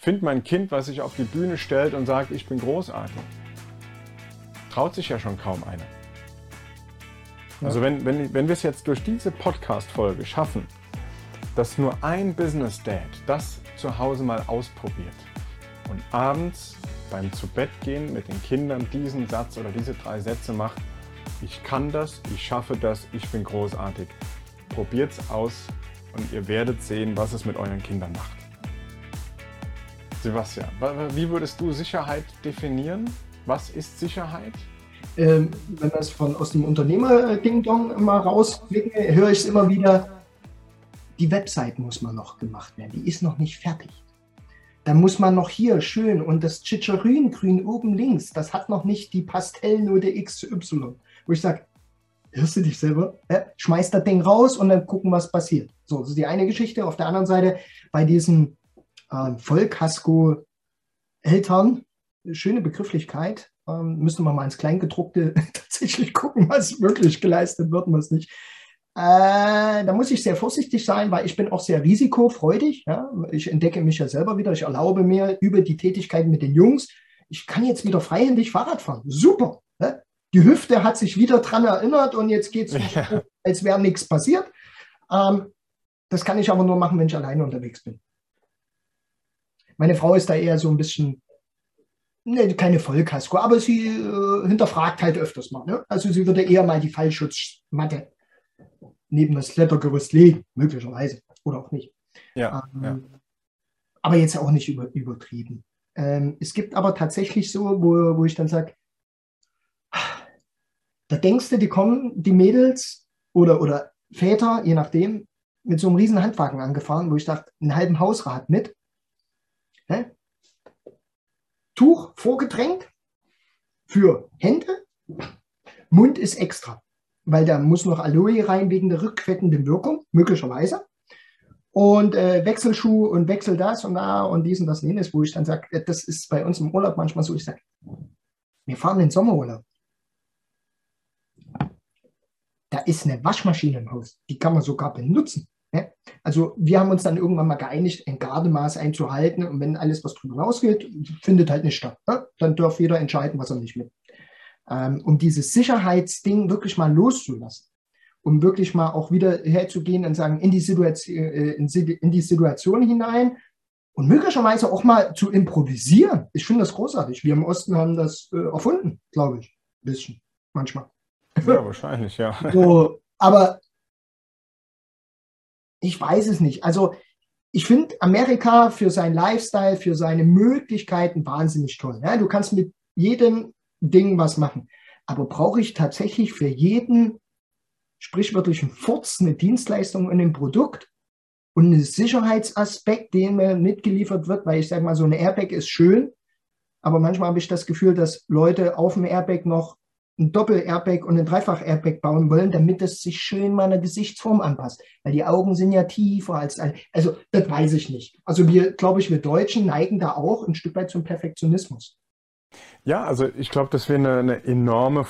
Find mein Kind, was sich auf die Bühne stellt und sagt, ich bin großartig. Traut sich ja schon kaum einer. Ja. Also wenn wir es jetzt durch diese Podcast-Folge schaffen, dass nur ein Business Dad das zu Hause mal ausprobiert und abends beim Zubettgehen mit den Kindern diesen Satz oder diese 3 Sätze macht, ich kann das, ich schaffe das, ich bin großartig. Probiert's aus und ihr werdet sehen, was es mit euren Kindern macht. Sebastian, wie würdest du Sicherheit definieren? Was ist Sicherheit? Wenn wir es aus dem Unternehmer-Ding-Dong mal rausklicken, höre ich es immer wieder, die Website muss mal noch gemacht werden, die ist noch nicht fertig. Da muss man noch hier schön und das Tschitscherin-Grün oben links, das hat noch nicht die Pastellnote XY. Wo ich sage, hörst du dich selber? Schmeiß das Ding raus und dann gucken, was passiert. So, das ist die eine Geschichte. Auf der anderen Seite, bei diesen Vollkasko-Eltern, schöne Begrifflichkeit, müssen wir mal ins Kleingedruckte tatsächlich gucken, was wirklich geleistet wird und was nicht. Da muss ich sehr vorsichtig sein, weil ich bin auch sehr risikofreudig. Ja? Ich entdecke mich ja selber wieder. Ich erlaube mir über die Tätigkeiten mit den Jungs. Ich kann jetzt wieder freihändig Fahrrad fahren. Super. Ne? Die Hüfte hat sich wieder dran erinnert und jetzt geht es, als wäre nichts passiert. Das kann ich aber nur machen, wenn ich alleine unterwegs bin. Meine Frau ist da eher so ein bisschen, ne, keine Vollkasko, aber sie hinterfragt halt öfters mal. Ne? Also sie würde eher mal die Fallschutzmatte neben das Klettergerüst legen, möglicherweise, oder auch nicht. Ja, ja. Aber jetzt auch nicht übertrieben. Es gibt aber tatsächlich so, wo ich dann sage, da denkst du, die kommen, die Mädels oder Väter, je nachdem, mit so einem riesen Handwagen angefahren, wo ich dachte, einen halben Hausrat mit. Tuch vorgedrängt für Hände, Mund ist extra, weil da muss noch Aloe rein wegen der rückfettenden Wirkung, möglicherweise. Und Wechselschuh und Wechsel das und da und dies und das und jenes, wo ich dann sage, das ist bei uns im Urlaub manchmal so, ich sage, wir fahren in den Sommerurlaub. Da ist eine Waschmaschine im Haus, die kann man sogar benutzen. Ne? Also wir haben uns dann irgendwann mal geeinigt, ein Gardemaß einzuhalten und wenn alles, was drüber hinausgeht, findet halt nicht statt. Ne? Dann darf jeder entscheiden, was er nicht will. Um dieses Sicherheitsding wirklich mal loszulassen, um wirklich mal auch wieder herzugehen und sagen, in die Situation hinein und möglicherweise auch mal zu improvisieren. Ich finde das großartig. Wir im Osten haben das erfunden, glaube ich, ein bisschen, manchmal. Ja, wahrscheinlich, ja. So, aber ich weiß es nicht. Also ich finde Amerika für seinen Lifestyle, für seine Möglichkeiten wahnsinnig toll. Ja, du kannst mit jedem Ding was machen. Aber brauche ich tatsächlich für jeden sprichwörtlichen Furz eine Dienstleistung und ein Produkt und einen Sicherheitsaspekt, den mir mitgeliefert wird, weil ich sage mal, so eine Airbag ist schön, aber manchmal habe ich das Gefühl, dass Leute auf dem Airbag noch ein Doppel-Airbag und ein Dreifach-Airbag bauen wollen, damit es sich schön meiner Gesichtsform anpasst. Weil die Augen sind ja tiefer als, also das weiß ich nicht. Also wir, glaube ich, wir Deutschen neigen da auch ein Stück weit zum Perfektionismus. Ja, also ich glaube, dass wir eine enorme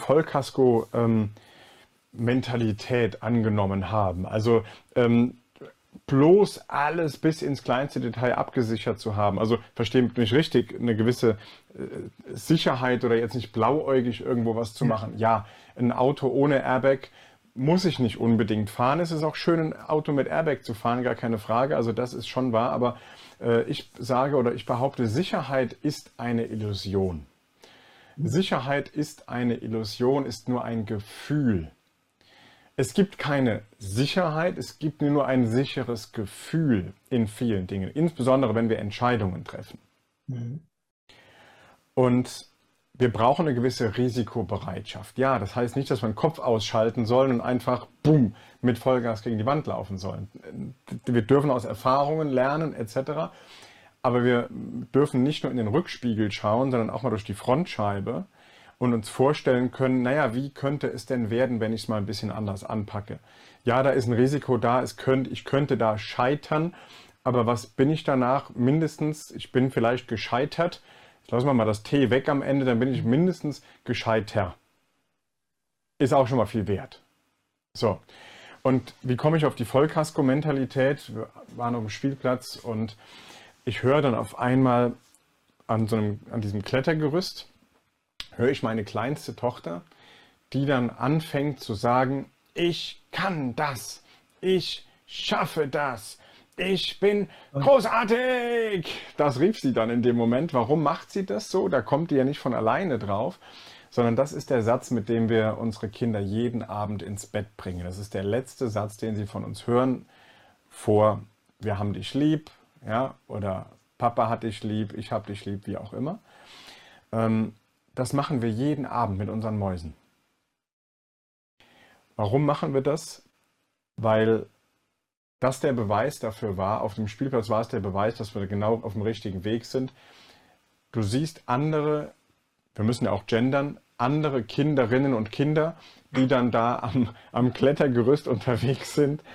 Vollkasko-Mentalität angenommen haben. Also bloß alles bis ins kleinste Detail abgesichert zu haben. Also versteht mich richtig, eine gewisse Sicherheit oder jetzt nicht blauäugig irgendwo was zu machen. Ja, ein Auto ohne Airbag muss ich nicht unbedingt fahren. Es ist auch schön, ein Auto mit Airbag zu fahren, gar keine Frage. Also das ist schon wahr. Aber ich sage oder ich behaupte, Sicherheit ist eine Illusion. Sicherheit ist eine Illusion, ist nur ein Gefühl. Es gibt keine Sicherheit, es gibt nur ein sicheres Gefühl in vielen Dingen, insbesondere wenn wir Entscheidungen treffen. Und wir brauchen eine gewisse Risikobereitschaft. Ja, das heißt nicht, dass wir den Kopf ausschalten sollen und einfach, boom, mit Vollgas gegen die Wand laufen sollen. Wir dürfen aus Erfahrungen lernen etc., aber wir dürfen nicht nur in den Rückspiegel schauen, sondern auch mal durch die Frontscheibe und uns vorstellen können, naja, wie könnte es denn werden, wenn ich es mal ein bisschen anders anpacke? Ja, da ist ein Risiko da, ich könnte da scheitern, aber was bin ich danach? Mindestens, ich bin vielleicht gescheitert. Lassen wir mal das T weg am Ende, dann bin ich mindestens gescheiter. Ist auch schon mal viel wert. So, und wie komme ich auf die Vollkasko-Mentalität? Wir waren auf dem Spielplatz und ich höre dann auf einmal an diesem Klettergerüst, höre ich meine kleinste Tochter, die dann anfängt zu sagen, ich kann das, ich schaffe das, ich bin großartig. Das rief sie dann in dem Moment. Warum macht sie das so? Da kommt die ja nicht von alleine drauf, sondern das ist der Satz, mit dem wir unsere Kinder jeden Abend ins Bett bringen. Das ist der letzte Satz, den sie von uns hören, vor wir haben dich lieb, ja, oder Papa hat dich lieb, ich hab dich lieb, wie auch immer. Das machen wir jeden Abend mit unseren Mäusen. Warum machen wir das? Weil das der Beweis dafür war, auf dem Spielplatz war es der Beweis, dass wir genau auf dem richtigen Weg sind. Du siehst andere, wir müssen ja auch gendern, andere Kinderinnen und Kinder, die dann da am Klettergerüst unterwegs sind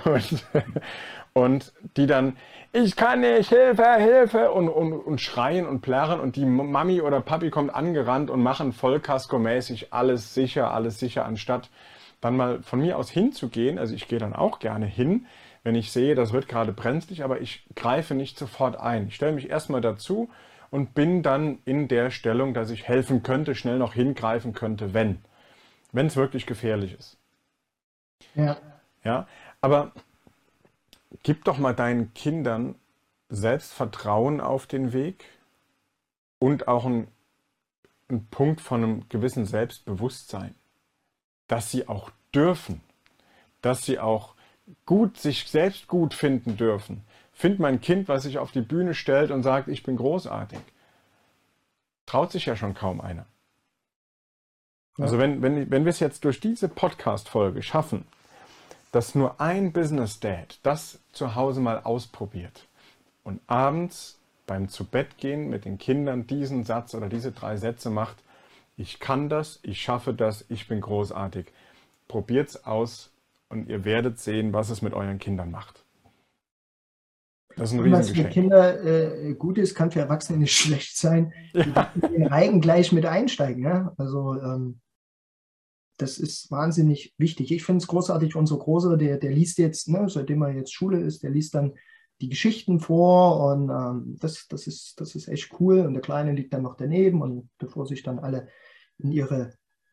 und die dann, ich kann nicht, Hilfe, Hilfe und schreien und plärren und die Mami oder Papi kommt angerannt und machen Vollkasko-mäßig alles sicher, anstatt dann mal von mir aus hinzugehen. Also ich gehe dann auch gerne hin, wenn ich sehe, das wird gerade brenzlig, aber ich greife nicht sofort ein. Ich stelle mich erstmal dazu und bin dann in der Stellung, dass ich helfen könnte, schnell noch hingreifen könnte, wenn es wirklich gefährlich ist. Ja. Ja, aber gib doch mal deinen Kindern Selbstvertrauen auf den Weg und auch einen Punkt von einem gewissen Selbstbewusstsein, dass sie auch dürfen, dass sie auch sich selbst gut finden dürfen. Find mein Kind, was sich auf die Bühne stellt und sagt, ich bin großartig. Traut sich ja schon kaum einer. Ja. Also wenn wir es jetzt durch diese Podcast-Folge schaffen, dass nur ein Business Dad das zu Hause mal ausprobiert und abends beim Zubettgehen mit den Kindern diesen Satz oder diese 3 Sätze macht, ich kann das, ich schaffe das, ich bin großartig. Probiert's aus und ihr werdet sehen, was es mit euren Kindern macht. Das ist ein Was für Riesengeschenk. Kinder gut ist, kann für Erwachsene nicht schlecht sein. Die dürfen in den Reigen gleich mit einsteigen. Ja? Also das ist wahnsinnig wichtig. Ich finde es großartig, unser Großer, der liest jetzt, ne, seitdem er jetzt Schule ist, der liest dann die Geschichten vor und das ist echt cool. Und der Kleine liegt dann noch daneben und bevor sich dann alle in ihre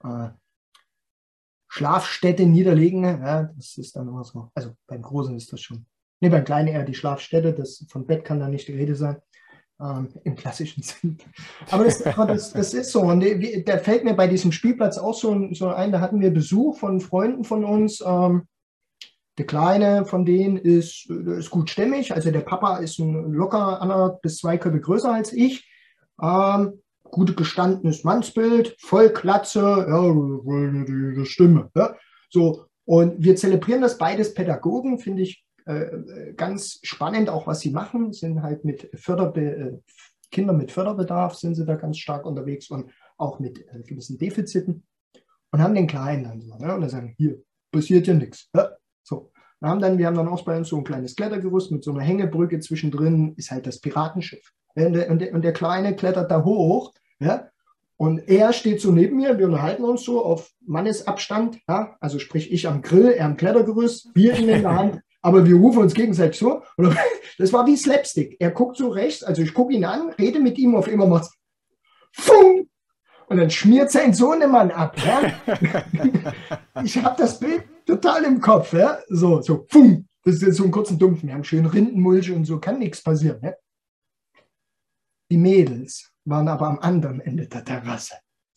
Schlafstätte niederlegen, ja, das ist dann immer so. Also beim Großen ist das schon. Ne, beim Kleinen eher die Schlafstätte, von Bett kann da nicht die Rede sein. Im klassischen Sinn. Aber das ist so. Und da fällt mir bei diesem Spielplatz auch so ein, da hatten wir Besuch von Freunden von uns. Der Kleine von denen ist gut stämmig. Also der Papa ist locker 1,5 bis 2 Köpfe größer als ich. Gut gestandenes Mannsbild, voll Glatze, ja, die Stimme. Ja. So. Und wir zelebrieren das beides Pädagogen, finde ich ganz spannend, auch was sie machen, sind halt mit Kindern mit Förderbedarf sind sie da ganz stark unterwegs und auch mit gewissen Defiziten und haben den Kleinen dann so, ne? Und dann sagen, hier passiert ja nichts. Ja? So. Wir haben dann auch bei uns so ein kleines Klettergerüst mit so einer Hängebrücke zwischendrin, ist halt das Piratenschiff. Und der Kleine klettert da hoch, ja? Und er steht so neben mir, wir unterhalten uns so auf Mannesabstand, ja? Also sprich ich am Grill, er am Klettergerüst, Bier in der Hand. Aber wir rufen uns gegenseitig so. Und das war wie Slapstick. Er guckt so rechts, also ich gucke ihn an, rede mit ihm, auf immer macht's Fung! Und dann schmiert sein Sohnemann ab. Ja? Ich habe das Bild total im Kopf. Ja? So, Fung! Das ist jetzt so einen kurzen Dumpfen. Wir haben schön Rindenmulch und so, kann nichts passieren. Ja? Die Mädels waren aber am anderen Ende der Terrasse.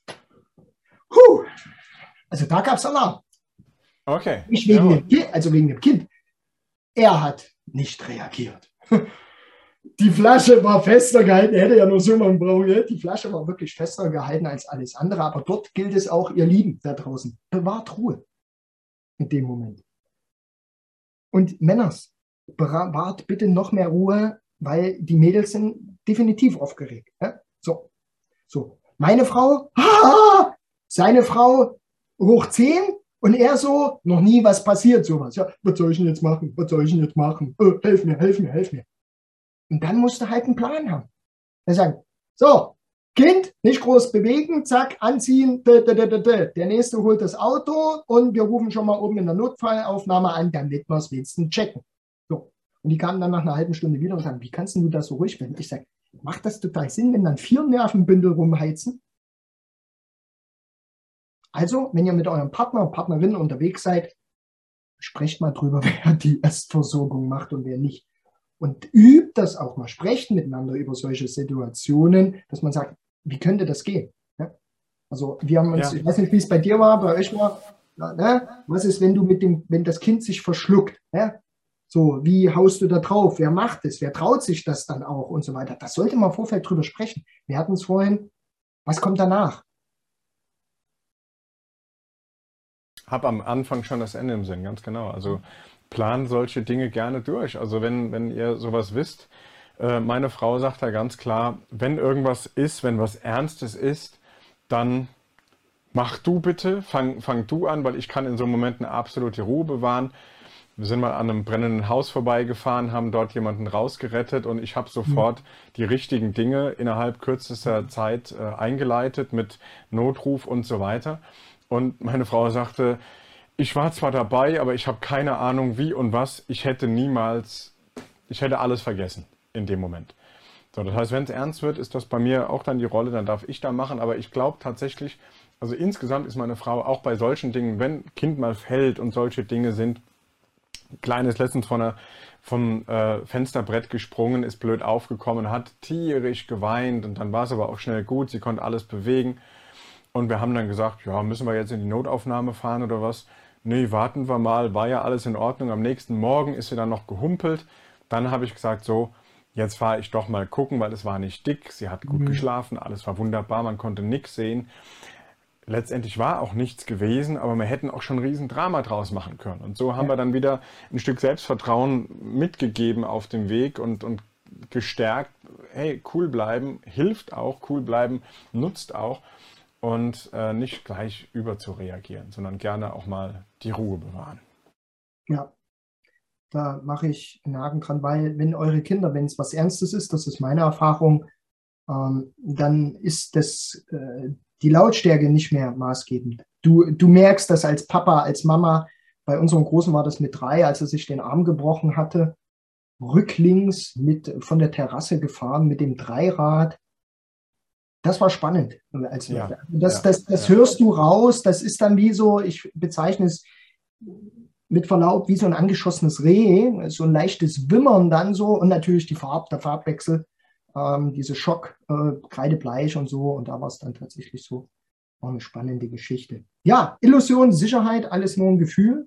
Also da gab es Alarm. Okay. Nicht wegen dem Kind, also wegen dem Kind. Er hat nicht reagiert. Die Flasche war fester gehalten. Er hätte ja nur so mal brauchen. Die Flasche war wirklich fester gehalten als alles andere. Aber dort gilt es auch, ihr Lieben da draußen, bewahrt Ruhe in dem Moment. Und Männers, bewahrt bitte noch mehr Ruhe, weil die Mädels sind definitiv aufgeregt. Ja? So. Meine Frau, seine Frau hoch 10. Und er so, noch nie was passiert, sowas. Ja, was soll ich denn jetzt machen? Was soll ich denn jetzt machen? Helf mir. Und dann musst du halt einen Plan haben. Er sagt, so, Kind, nicht groß bewegen, zack, anziehen, der Nächste holt das Auto und wir rufen schon mal oben in der Notfallaufnahme an, damit wir es wenigstens checken. So. Und die kamen dann nach einer halben Stunde wieder und sagen, wie kannst du da so ruhig werden? Ich sage, macht das total Sinn, wenn dann 4 Nervenbündel rumheizen? Also, wenn ihr mit eurem Partner, Partnerin unterwegs seid, sprecht mal drüber, wer die Erstversorgung macht und wer nicht. Und übt das auch mal. Sprecht miteinander über solche Situationen, dass man sagt, wie könnte das gehen? Ja? Also wir haben uns, ich weiß nicht, wie es bei dir war, bei euch war, ne? Was ist, wenn das Kind sich verschluckt? Ne? So, wie haust du da drauf? Wer macht es? Wer traut sich das dann auch und so weiter? Das sollte man im Vorfeld drüber sprechen. Wir hatten es vorhin, was kommt danach? Hab am Anfang schon das Ende im Sinn, ganz genau. Also plan solche Dinge gerne durch. Also wenn ihr sowas wisst, meine Frau sagt da ganz klar, wenn irgendwas ist, wenn was Ernstes ist, dann mach du bitte, fang du an, weil ich kann in so einem Moment eine absolute Ruhe bewahren. Wir sind mal an einem brennenden Haus vorbeigefahren, haben dort jemanden rausgerettet und ich habe sofort die richtigen Dinge innerhalb kürzester Zeit eingeleitet mit Notruf und so weiter. Und meine Frau sagte, ich war zwar dabei, aber ich habe keine Ahnung wie und was. Ich hätte alles vergessen in dem Moment. So, das heißt, wenn es ernst wird, ist das bei mir auch dann die Rolle, dann darf ich da machen. Aber ich glaube tatsächlich, also insgesamt ist meine Frau auch bei solchen Dingen, wenn Kind mal fällt und solche Dinge sind, Kleines letztens vom Fensterbrett gesprungen, ist blöd aufgekommen, hat tierisch geweint und dann war es aber auch schnell gut, sie konnte alles bewegen. Und wir haben dann gesagt, ja, müssen wir jetzt in die Notaufnahme fahren oder was? Nee, warten wir mal, war ja alles in Ordnung. Am nächsten Morgen ist sie dann noch gehumpelt. Dann habe ich gesagt, so, jetzt fahre ich doch mal gucken, weil es war nicht dick, sie hat gut geschlafen, alles war wunderbar, man konnte nichts sehen. Letztendlich war auch nichts gewesen, aber wir hätten auch schon ein Riesendrama draus machen können. Und so haben wir dann wieder ein Stück Selbstvertrauen mitgegeben auf dem Weg und gestärkt, hey, cool bleiben, hilft auch, cool bleiben, nutzt auch. Und nicht gleich überzureagieren, sondern gerne auch mal die Ruhe bewahren. Ja, da mache ich einen Haken dran, weil wenn eure Kinder, wenn es was Ernstes ist, das ist meine Erfahrung, dann ist die Lautstärke nicht mehr maßgebend. Du merkst das als Papa, als Mama. Bei unserem Großen war das mit 3, als er sich den Arm gebrochen hatte, rücklings von der Terrasse gefahren mit dem Dreirad. Das war spannend. Das hörst du raus, das ist dann wie so, ich bezeichne es mit Verlaub wie so ein angeschossenes Reh, so ein leichtes Wimmern dann so und natürlich der Farbwechsel, diese Schock, Kreidebleich und so und da war es dann tatsächlich so. War eine spannende Geschichte. Ja, Illusion, Sicherheit, alles nur ein Gefühl.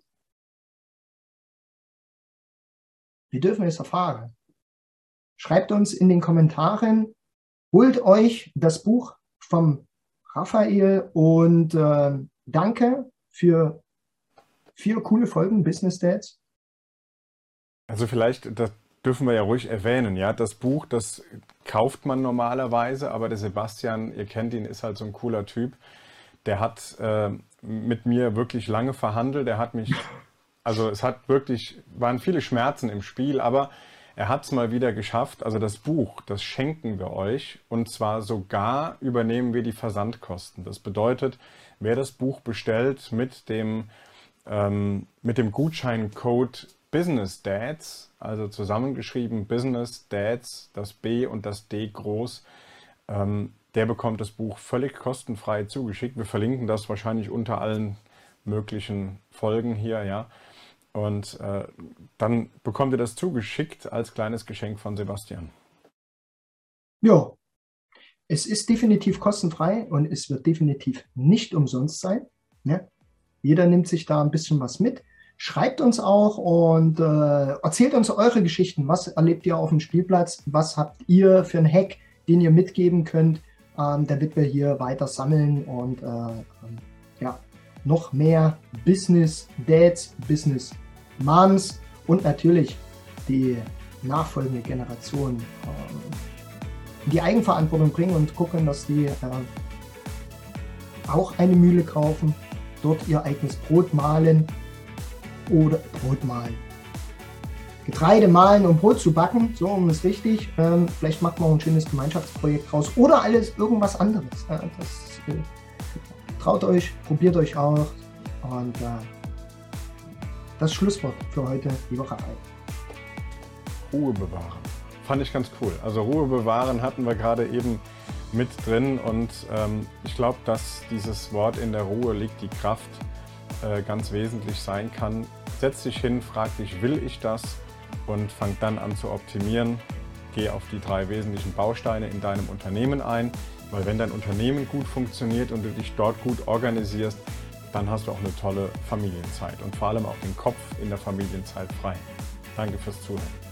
Wir dürfen es erfahren. Schreibt uns in den Kommentaren, holt euch das Buch vom Raphael und danke für 4 coole Folgen Business Dads. Also vielleicht, das dürfen wir ja ruhig erwähnen, ja, das Buch, das kauft man normalerweise, aber der Sebastian, ihr kennt ihn, ist halt so ein cooler Typ. Der hat mit mir wirklich lange verhandelt, der hat mich, also waren viele Schmerzen im Spiel, aber er hat es mal wieder geschafft, also das Buch, das schenken wir euch und zwar sogar übernehmen wir die Versandkosten. Das bedeutet, wer das Buch bestellt mit dem Gutscheincode Business Dads, also zusammengeschrieben Business Dads, das B und das D groß, der bekommt das Buch völlig kostenfrei zugeschickt. Wir verlinken das wahrscheinlich unter allen möglichen Folgen hier, ja. Und dann bekommt ihr das zugeschickt als kleines Geschenk von Sebastian. Ja, es ist definitiv kostenfrei und es wird definitiv nicht umsonst sein. Ne? Jeder nimmt sich da ein bisschen was mit. Schreibt uns auch und erzählt uns eure Geschichten. Was erlebt ihr auf dem Spielplatz? Was habt ihr für einen Hack, den ihr mitgeben könnt, damit wir hier weiter sammeln und noch mehr Business Dads, Business Moms und natürlich die nachfolgende Generation in die Eigenverantwortung bringen und gucken, dass die auch eine Mühle kaufen, dort ihr eigenes Brot mahlen oder Getreide mahlen, um Brot zu backen, so um es richtig. Vielleicht macht man auch ein schönes Gemeinschaftsprojekt raus oder irgendwas anderes. Traut euch, probiert euch auch und das Schlusswort für heute, lieber Raphael. Ruhe bewahren. Fand ich ganz cool. Also Ruhe bewahren hatten wir gerade eben mit drin und ich glaube, dass dieses Wort in der Ruhe liegt die Kraft ganz wesentlich sein kann. Setz dich hin, frag dich, will ich das? Und fang dann an zu optimieren. Geh auf die 3 wesentlichen Bausteine in deinem Unternehmen ein, weil wenn dein Unternehmen gut funktioniert und du dich dort gut organisierst, dann hast du auch eine tolle Familienzeit und vor allem auch den Kopf in der Familienzeit frei. Danke fürs Zuhören.